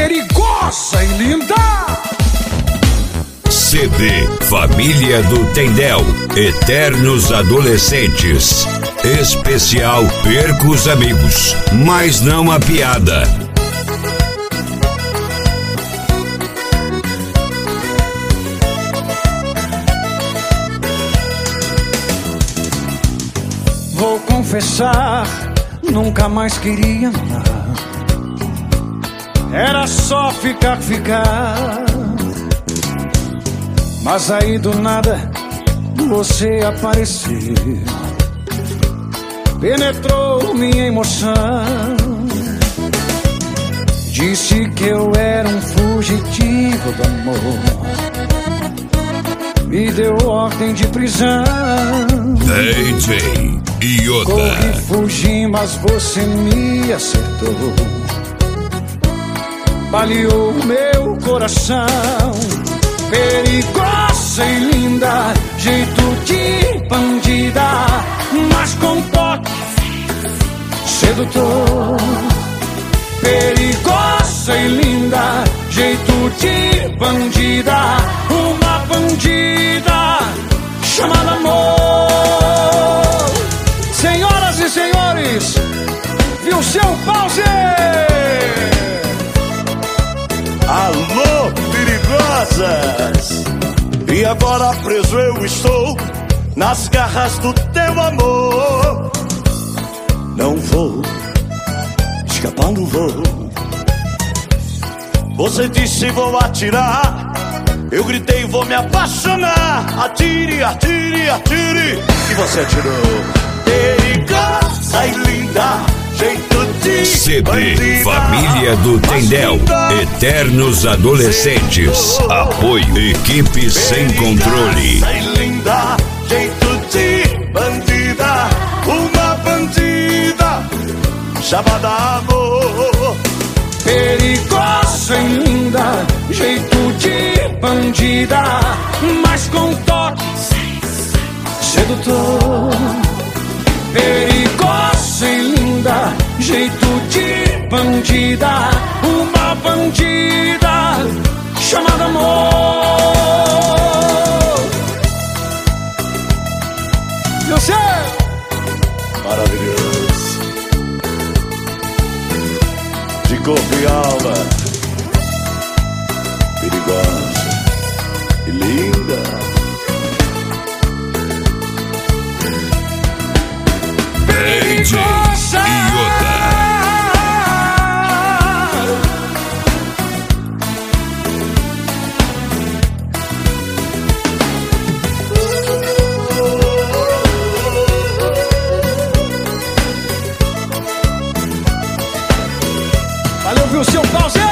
perigosa e linda. CD Família do Tendel, Eternos Adolescentes. Especial Perco os Amigos, mas não a piada. Vou confessar, nunca mais queria amar. Era só ficar. Mas aí do nada você apareceu, penetrou minha emoção. Disse que eu era um fugitivo do amor, me deu ordem de prisão. DJ Iota. Corri, fugi, mas você me acertou, baleou meu coração. Perigosa e linda, jeito de bandida, mas com toque sedutor. Perigosa e linda, jeito de bandida, uma bandida chamada amor. Senhoras e senhores, viu seu pause? Alô, perigosas! E agora preso eu estou nas garras do teu amor. Não vou escapar, não vou. Você disse vou atirar, eu gritei vou me apaixonar. Atire, atire, atire, e você atirou. Perigosa e linda, jeito de CD bandida. Família do Tendel, Eternos Adolescentes. Apoio Equipe Sem Controle. Perigosa e linda, jeito de bandida, uma bandida chamada amor. Perigosa e linda, jeito de bandida, mas com toque sedutor. Perigosa e linda, jeito de bandida, uma bandida chamada amor. Você Maravilhoso, de corpo e alma, perigosa e linda. DJ Iota. valeu, viu seu pause?